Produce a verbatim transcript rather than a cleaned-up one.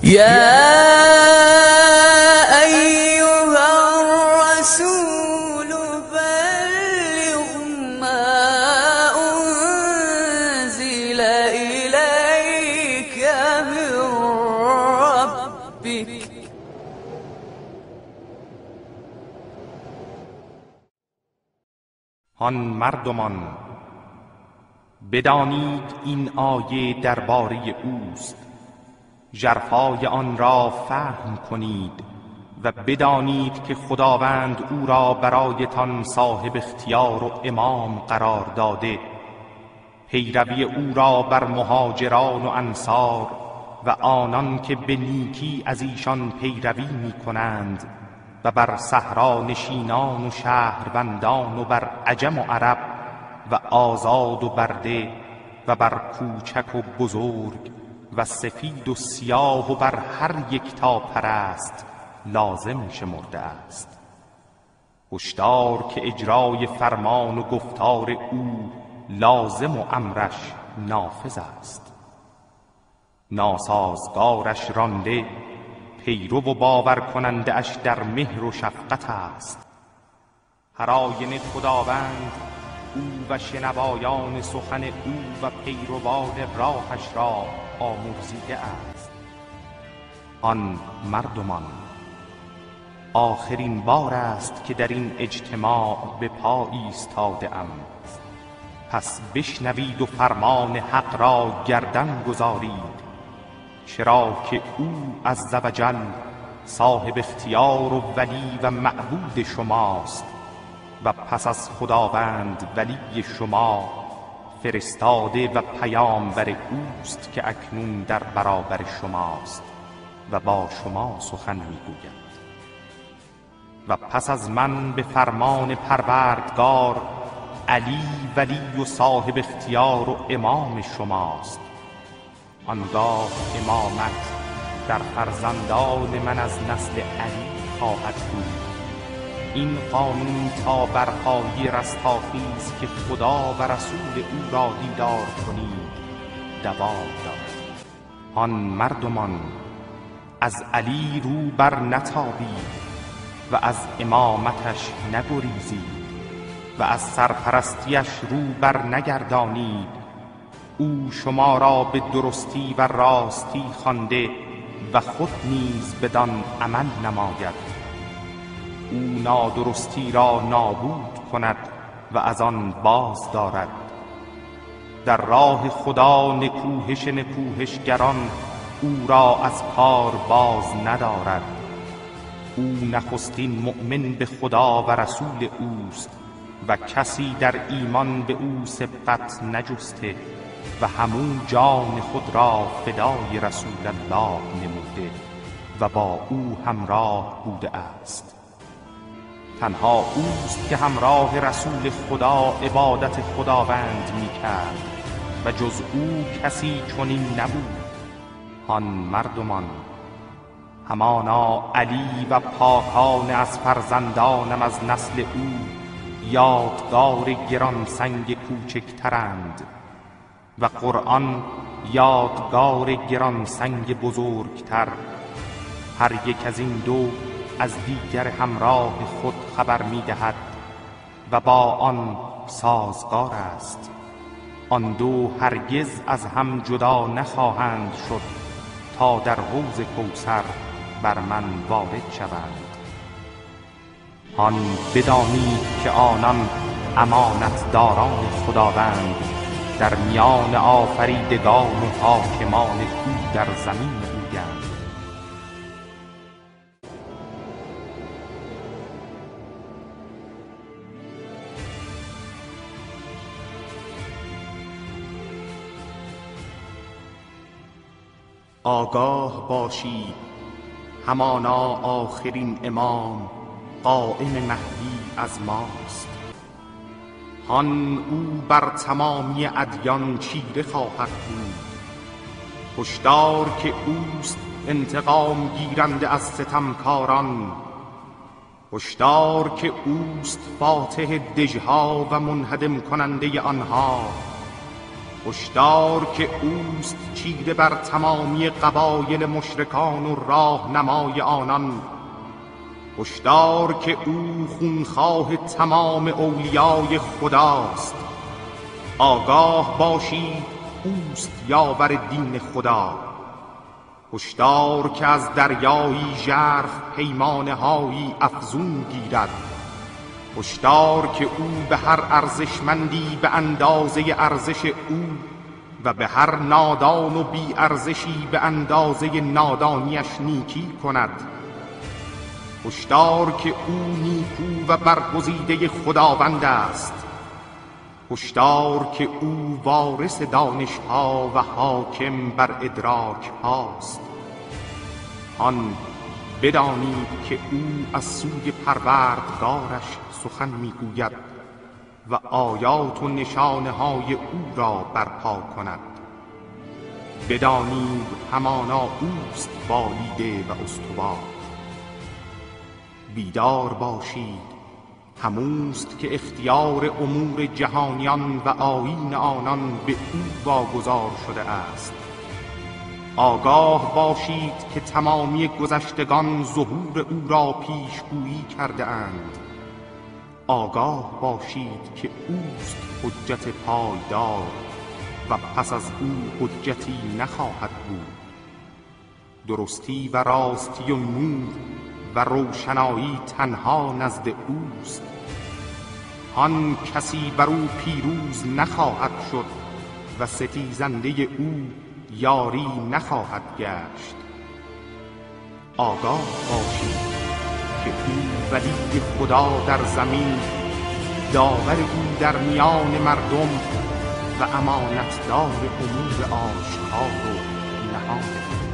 يا أيها الرسول بلغ ما أنزل إليك من ربك آن مردمان بدانید این آیه درباره اوست، ژرفای آن را فهم کنید و بدانید که خداوند او را برایتان صاحب اختیار و امام قرار داده. پیروی او را بر مهاجران و انصار و آنان که به نیکی از ایشان پیروی می کنند و بر صحرا نشینان و شهروندان و بر عجم و عرب و آزاد و برده و بر کوچک و بزرگ و سفید و سیاه و بر هر یک تا پرست لازم شمرده است. هشدار که اجرای فرمان و گفتار او لازم و امرش نافذ است. ناسازگارش رانده، پیرو و باور کننده اش در مهر و شفقت است. هر آینه خداوند او و شنوایان سخن او و پیروان راهش را آمرزیده است. آن مردمان، آخرین بار است که در این اجتماع به پا ایستاده ام، پس بشنوید و فرمان حق را گردن گذارید، چرا که او عز و جل صاحب اختیار و ولی و معبود شماست و پس از خداوند ولی شما فرستاده و پیامبر اوست که اکنون در برابر شماست و با شما سخن میگوید. و پس از من به فرمان پروردگار علی ولی و صاحب اختیار و امام شماست. آنگاه امامت در فرزندان من از نسل علی خواهد بود. این قانون تا برپایی رستاخیز که خدا و رسول او را دیدار کنید دوام دارد. آن مردمان، از علی رو بر نتابید و از امامتش نگریزید و از سرپرستیش رو بر نگردانید. او شما را به درستی و راستی خوانده و خود نیز بدان عمل نماید. او نادرستی را نابود کند و از آن باز دارد. در راه خدا نکوهش نکوهشگران او را از کار باز ندارد. او نخستین مؤمن به خدا و رسول اوست و کسی در ایمان به او سبقت نجسته و همون جان خود را فدای رسول الله نموده و با او همراه بوده است. تنها اوست که همراه رسول خدا عبادت خداوند می کرد و جز او کسی چنین نبود. آن مردمان، همانا علی و پاکان از فرزندانم از نسل او یادگار گران سنگ کوچکترند و قرآن یادگار گران سنگ بزرگتر. هر یک از این دو از دیگر همراه خود خبر می دهد و با آن سازگار است. آن دو هرگز از هم جدا نخواهند شد تا در حوض کوثر بر من وارد شوند. آن بدانید که آنان امانت داران خداوند در میان آفریدگان و حاکمان او در زمین بودند. آگاه باشید، همانا آخرین امام قائم مهدی از ماست. آن او بر تمامی ادیان چیره خواهد بود. هشدار که اوست انتقام گیرنده از ستمکاران. هشدار که اوست فاتح دژها و منهدم کننده آنها. هشدار که اوست چیره بر تمامی قبایل مشرکان و راهنمای آنان. هشدار که او خونخواه تمام اولیای خداست. آگاه باشید اوست یاور دین خدا. هشدار که از دریایی ژرف پیمانه هایی افزون گیرد. هشدار که او به هر ارزشمندی به اندازه ارزش او و به هر نادان و بی ارزشی به اندازه نادانیش نیکی کند. هشدار که او نیکو و برگزیده خداوند است. هشدار که او وارث دانش‌ها و حاکم بر ادراک هاست. آن بدانید که او از سوی پروردگارش سخن میگوید و آیات و نشانه های او را برپا کند. بدانید همانا اوست بالیده و استوار. بیدار باشید هموست که اختیار امور جهانیان و آیین آنان به او واگذار شده است. آگاه باشید که تمامی گذشتگان ظهور او را پیشگویی کرده اند. آگاه باشید که اوست حجت پایدار و پس از او حجتی نخواهد بود. درستی و راستی و نور و روشنایی تنها نزد اوست. آن کسی بر او پیروز نخواهد شد و ستیزنده او یاری نخواهد گشت. آگاه باشید که او ولی خدا در زمین، داور او در میان مردم و امانتدار امور آشکار و نهان.